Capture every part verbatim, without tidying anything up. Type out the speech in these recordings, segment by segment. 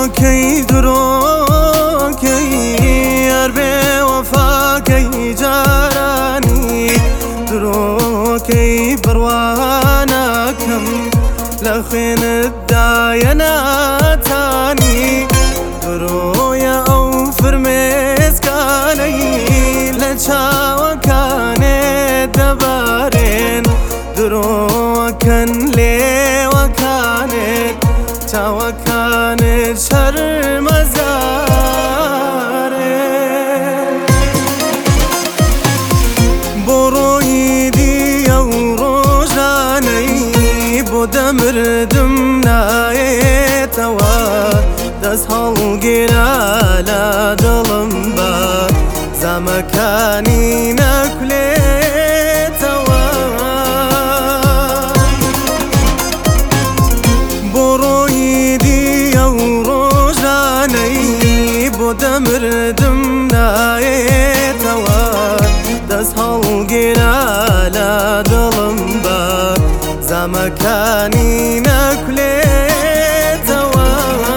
کی درو کی اربه وفا کی جارانی درو کی بروانا کم لخين الدايناتاني درو يا او فرميز كاني لچا وكاني دبارين درو كان لي وكاني تا وكاني شر مزارين بروي دي يو روجاني دمردم نایتوا دست هالگیرا لدلم با زمکانی نکلیتوا بروی دیو روزانی بودمردم نایتوا دست هالگیرا لدلم با زمکانی نکلیتوا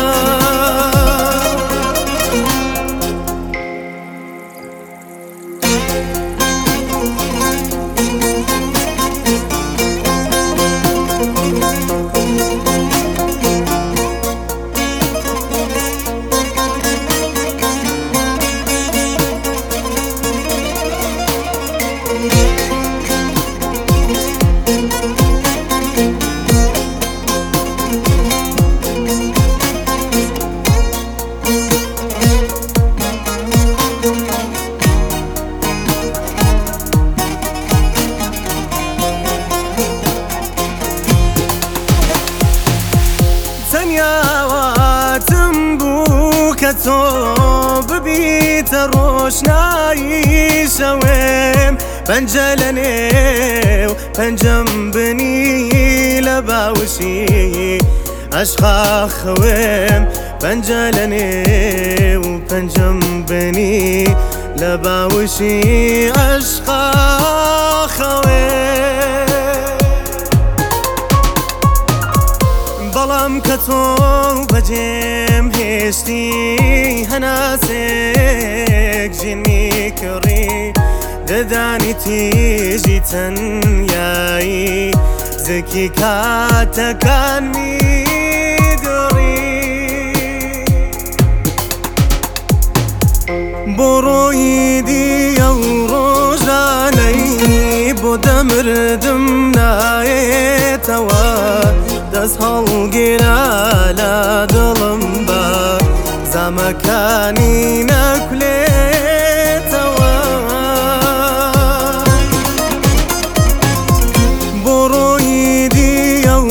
تنیاواتم بو که تو ببیت روشنایی شویم پنجلنی و پنجم بنی لباوشی عشقا خویم پنجلنی و پنجم بنی لباوشی عشقا خویم بەڵام کە تۆ بەجێم هێشتی هەناسێک ژینی کڕی دەدانی تیژی تەنیایی زکی کاتەکان میگڕی بۆ ڕۆیی دیە و ڕۆژانەی بۆ دەمردم نایێتەوە دست هالگیرا لدلم با زمکانی نکلیتوا بروی دیو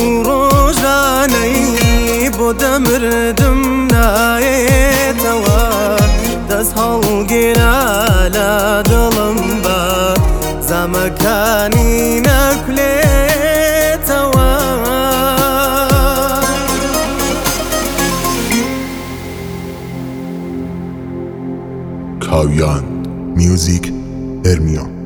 روزانی بودمردم نایتوا دست هالگیرا لدلم با زمکانی نکلیتوا کاویان میوزیک ارمیان